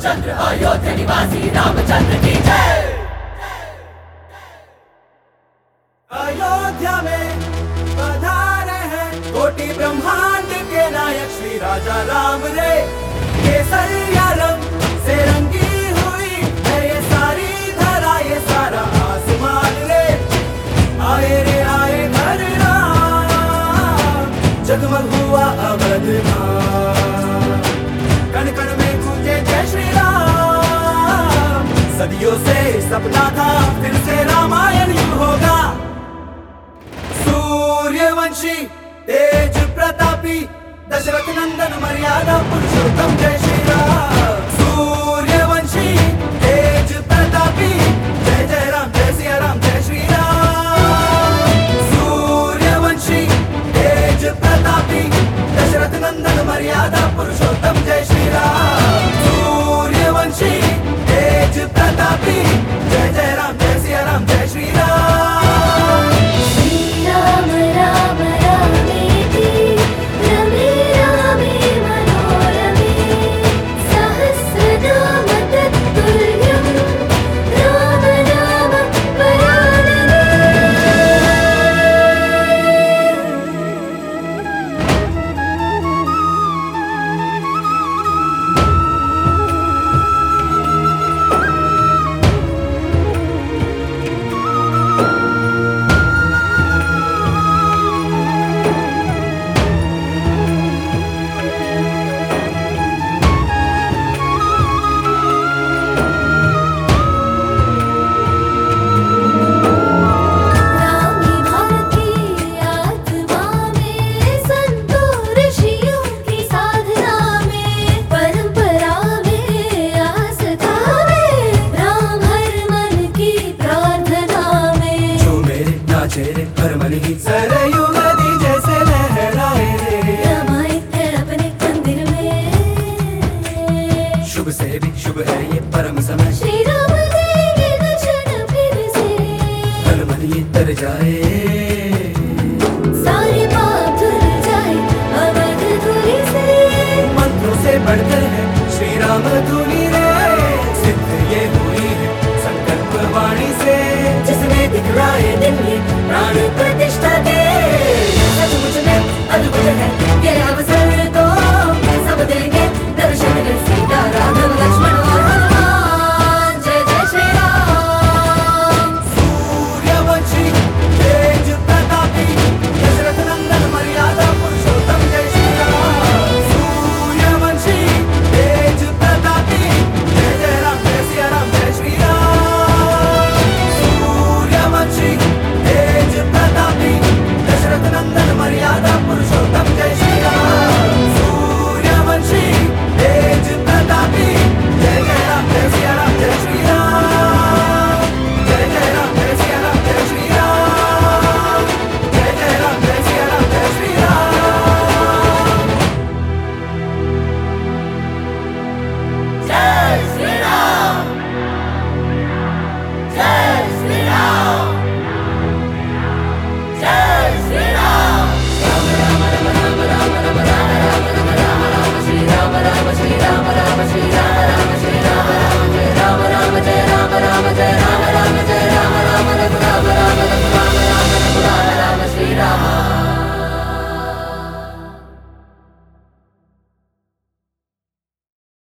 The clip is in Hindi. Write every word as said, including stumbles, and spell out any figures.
रामचंद्र अयोध्या निवासी रामचंद्र की जय। अयोध्या में पधारे हैं कोटि ब्रह्मांड के नायक श्री राजा राम रे। केसरिया रंग से रंगी हुई है ये सारी धरा, ये सारा आसमान रे। आए रे आए घर राम, जगमग हुआ अवध धाम। कण कण में गूंजे जय श्री राम, सदियों से सपना था फिर से रामायण युग होगा। सूर्यवंशी तेज प्रतापी दशरथ नंदन मर्यादा पुरुषोत्तम जय श्री राम। सूर्यवंशी तेज प्रतापी जय जय राम जय सिया राम जय श्री राम। सूर्यवंशी तेज प्रतापी दशरथ नंदन मर्यादा पुरुषोत्तम जय श्री राम। सूर्यवंशी तेज प्रतापी जय जय राम जय सिया राम जय श्री राम। सरयू नदी जैसे लहराए रे, रमाए है अपने मंदिर में। शुभ से भी शुभ है ये परम समय। श्री राम देंगे दर्शन फिर से, तन मन ये तर जाए, सारे पाप धुल जाए अवध धूलि से। मंत्रों से बढ़कर है श्री राम धुनी रे। सिद्ध ये हुई है संकल्प वाणी से, जिसने दिखलाए दिन ये प्राण प्रतिष्ठा दे। सचमुच में अद्भुत है ये अवसर।